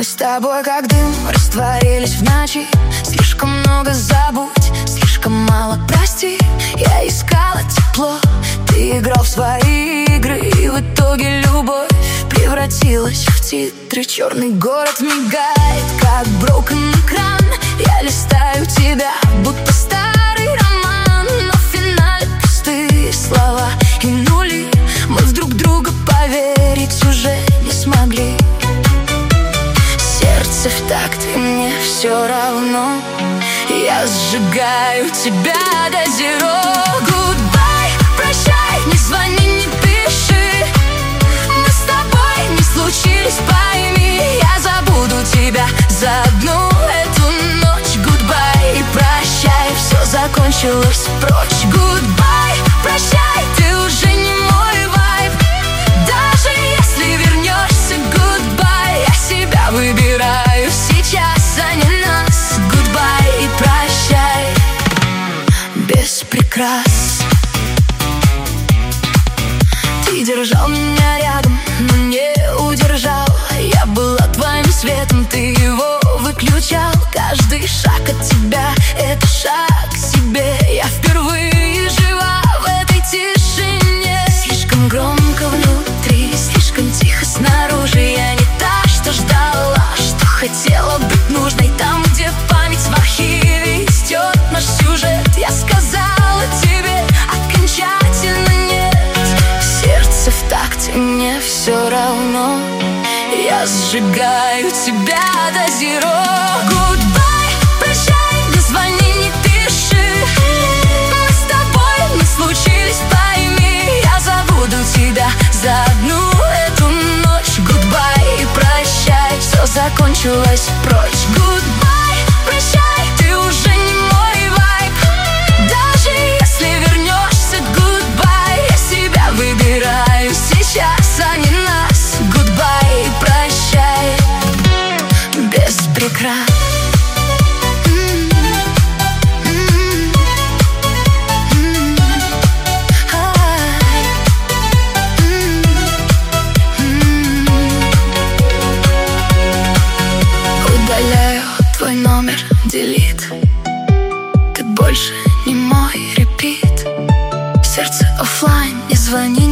Мы с тобой как дым растворились в ночи. Слишком много забудь, слишком мало прости. Я искала тепло, ты играл в свои игры, и в итоге любовь превратилась в титры. Черный город мигает, как broken экран. Я листаю тебя, будто старый роман, но в финале пустые слова и нули. Мы в друг друга поверить уже не смогли. Сердце в такт, и мне все равно. Я сжигаю тебя до зеро. Goodbye, прощай, не звони, не пиши. Мы с тобой не случились, пойми. Я забуду тебя за одну эту ночь. Goodbye и прощай, все закончилось прочь. Goodbye, прощай, ты уже не мой вайб. Даже если вернешься, goodbye, я себя выбираю сейчас, а не нас. Goodbye и прощай, без прикрас. Ты держал меня рядом, но не удержал. Я была твоим светом, ты его выключал. Каждый шаг от тебя — это шаг к себе. Я впервые жива в этой тишине. Слишком громко внутри, слишком тихо снаружи. Я не та, что ждала, что хотела быть нужной. Там, где память в архиве истёт наш сюжет, я сказала тебе окончательно нет. Сердце в такте, мне все равно. Я сжигаю тебя до зеро. Goodbye, прощай, не звони, не пиши. Мы с тобой не случились, пойми. Я забуду тебя за одну эту ночь. Goodbye и прощай, все закончилось прочь. Goodbye, прощай, ты уже не мой вайб. Даже если вернешься, goodbye, я себя выбираю сейчас, а не нас. Goodbye и прощай, без прикрас. Удаляю твой номер, делит. Ты больше не мой репит. Сердце оффлайн, не звони.